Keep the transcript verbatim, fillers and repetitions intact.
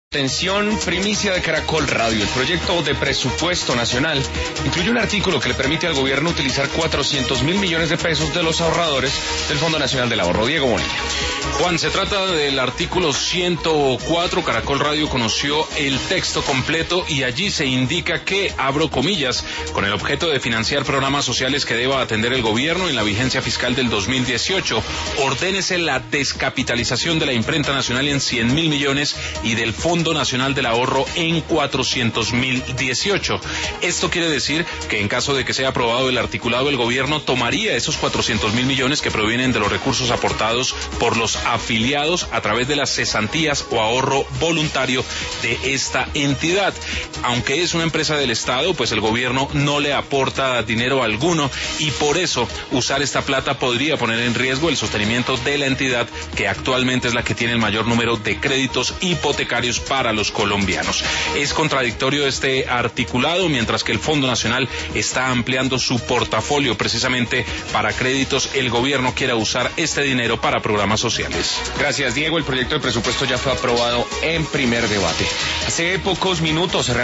Atención, primicia de Caracol Radio. El proyecto de presupuesto nacional incluye un artículo que le permite al gobierno utilizar cuatrocientos mil millones de pesos de los ahorradores del Fondo Nacional del Ahorro. Diego Bonilla. Juan, se trata del artículo ciento cuatro. Caracol Radio conoció el texto completo y allí se indica que, abro comillas, con el objeto de financiar programas sociales que deba atender el gobierno en la vigencia fiscal del dos mil dieciocho, ordénese la descapitalización de la imprenta nacional en cien mil millones y del Fondo Nacional del Ahorro en cuatrocientos mil dieciocho. Esto quiere decir que en caso de que sea aprobado el articulado, el gobierno tomaría esos cuatrocientos mil millones que provienen de los recursos aportados por los afiliados a través de las cesantías o ahorro voluntario de esta entidad. Aunque es una empresa del Estado, pues el gobierno no le aporta dinero alguno y por eso usar esta plata podría poner en riesgo el sostenimiento de la entidad, que actualmente es la que tiene el mayor número de créditos hipotecarios para los colombianos. Es contradictorio este articulado, mientras que el Fondo Nacional está ampliando su portafolio precisamente para créditos. El gobierno quiere usar este dinero para programas sociales. Gracias, Diego. El proyecto de presupuesto ya fue aprobado en primer debate. Hace pocos minutos